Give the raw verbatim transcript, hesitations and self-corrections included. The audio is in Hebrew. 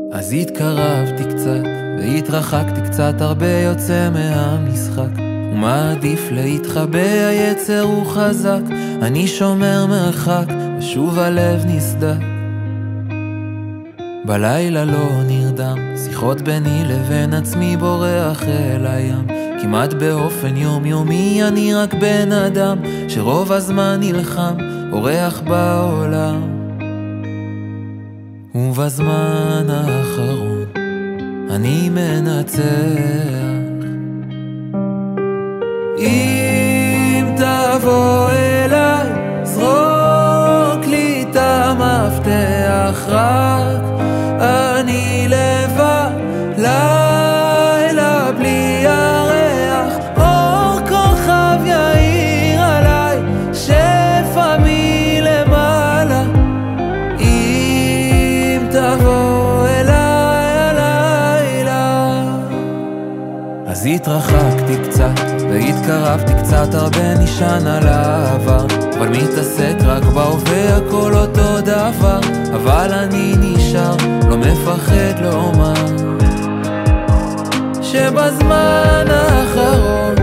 אז התקרבתי קצת והתרחקתי קצת, הרבה יוצא מהמשחק ומעדיף להתחבא, היצר הוא חזק, אני שומר מרחק ושוב הלב נסדק. בלילה לא נרדם, שיחות ביני לבין עצמי בורח אל הים, כמעט באופן יומיומי אני רק בן אדם שרוב הזמן נלחם, אורח בעולם. ובזמן האחרון אני מנצח. אם תבוא אליי, זרוק לי את המפתח, רק אני לבד, לילה בלי ירח, אור כוכב יאיר עליי, שפע מלמעלה. אם תבוא אליי הלילה. אז התרחקתי קצת והתקרבתי קצת, הרבה נשען על העבר, אבל מתעסק רק בהווה, הכל אותו דבר. אבל אני נשאר, לא מפחד לומר שבזמן האחרון